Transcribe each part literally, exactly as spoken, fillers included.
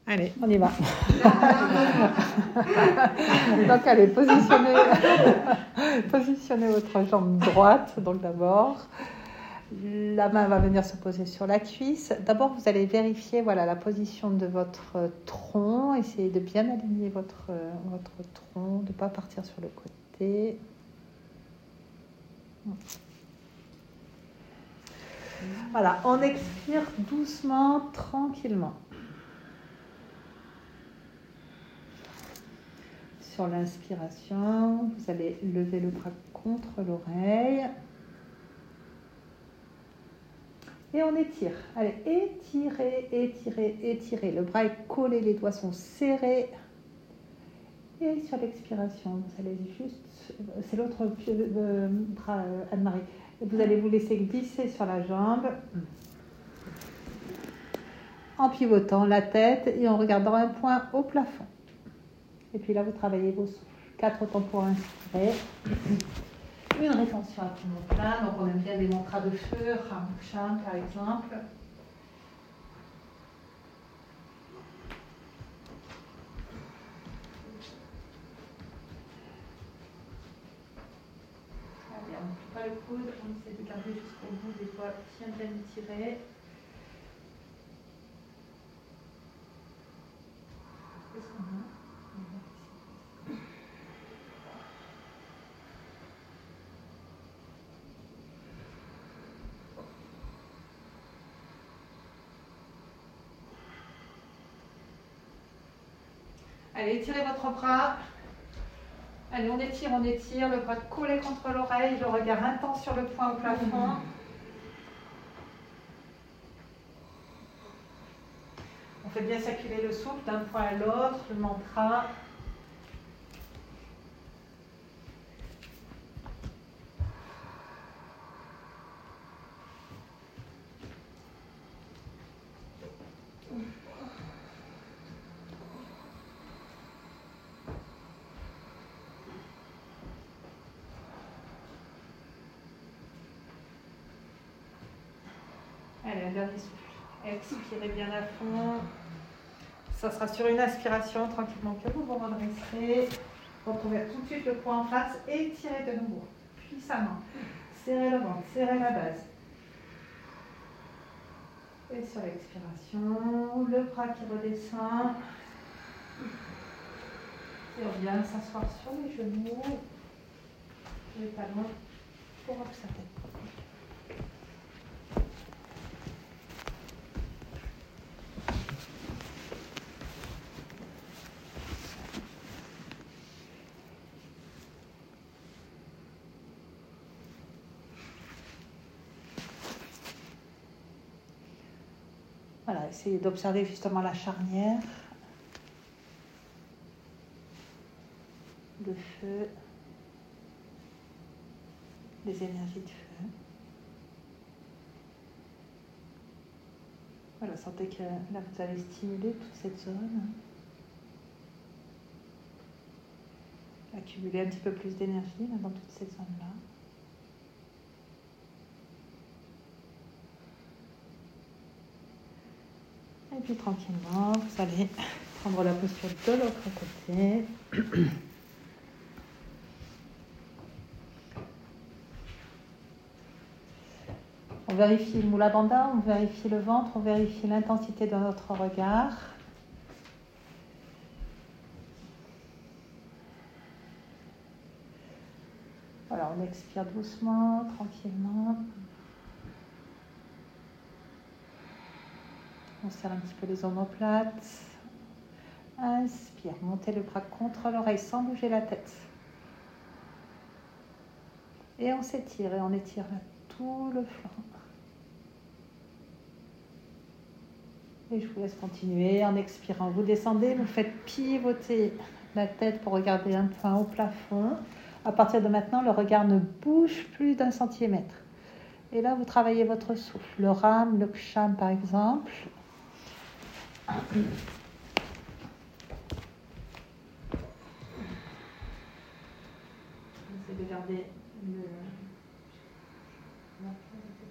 Allez, on y va. Donc, allez, positionnez, positionnez votre jambe droite. Donc, d'abord, la main va venir se poser sur la cuisse. D'abord, vous allez vérifier voilà, la position de votre tronc. Essayez de bien aligner votre, votre tronc, de ne pas partir sur le côté. Voilà, on expire doucement, tranquillement. Sur l'inspiration, vous allez lever le bras contre l'oreille. Et on étire. Allez, étirez, étirez, étirez. Le bras est collé, les doigts sont serrés. Et sur l'expiration, vous allez juste... C'est l'autre euh, bras, euh, Anne-Marie. Vous allez vous laisser glisser sur la jambe. En pivotant la tête et en regardant un point au plafond. Et puis là, vous travaillez vos souffles. Quatre temps pour inspirer. Une rétention à poumon plein. Donc, on aime bien des mantras de feu, Ram par exemple. Allez, on ne plie pas le coude. On essaie de garder jusqu'au bout des doigts bien bien étirés. Qu'est-ce qu'on a ? Allez, étirez votre bras. Allez, on étire, on étire. Le bras collé contre l'oreille, le regard intense sur le point au plafond. On fait bien circuler le souffle d'un point à l'autre, le mantra. Allez, un dernier souffle. Expirez bien à fond. Ça sera sur une inspiration, tranquillement, que vous vous redresserez. Retrouvez tout de suite le poing en face et tirez de nouveau. Puissamment. Serrez le ventre, serrez la base. Et sur l'expiration, le bras qui redescend. Et on vient s'asseoir sur les genoux, les talons pour observer. Voilà, essayez d'observer justement la charnière, le feu, les énergies de feu. Voilà, sentez que là vous allez stimuler toute cette zone. Accumuler un petit peu plus d'énergie là, dans toute cette zone-là. Et puis tranquillement, vous allez prendre la posture de l'autre côté. On vérifie le Mula Bandha, on vérifie le ventre, on vérifie l'intensité de notre regard. Voilà, on expire doucement, tranquillement. On serre un petit peu les omoplates. Inspire, montez le bras contre l'oreille sans bouger la tête. Et on s'étire et on étire tout le flanc. Et je vous laisse continuer. En expirant, vous descendez, vous faites pivoter la tête pour regarder un point au plafond. À partir de maintenant, le regard ne bouge plus d'un centimètre. Et là, vous travaillez votre souffle. Le Ram, le Ksham par exemple. Vous essayez de garder le...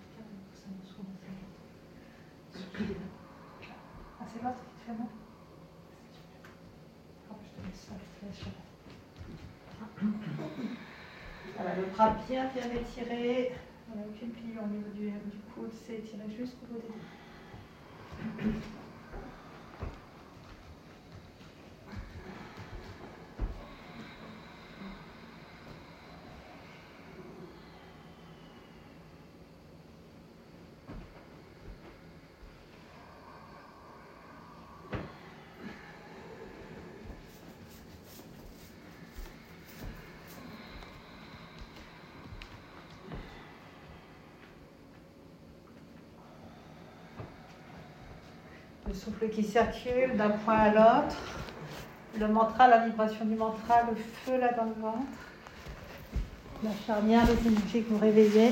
Ah, c'est l'autre qui te fait mal ? relâchez. Voilà, le bras bien, bien étiré. Voilà, aucune pliure au niveau du, du coude, c'est étiré jusqu'au bout des doigts. Le souffle qui circule d'un point à l'autre. Le mantra, la vibration du mantra, le feu là dans le ventre. La charnière, les énergies que vous réveillez.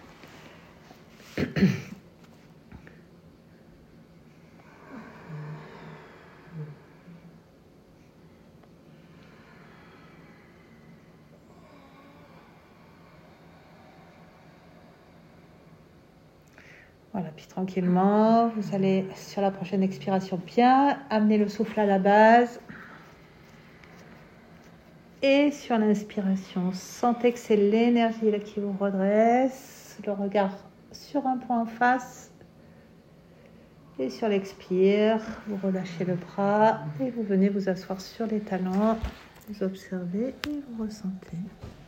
Voilà, puis tranquillement, vous allez sur la prochaine expiration bien amener le souffle à la base. Et sur l'inspiration, sentez que c'est l'énergie là qui vous redresse. Le regard sur un point en face. Et sur l'expire, vous relâchez le bras et vous venez vous asseoir sur les talons. Vous observez et vous ressentez.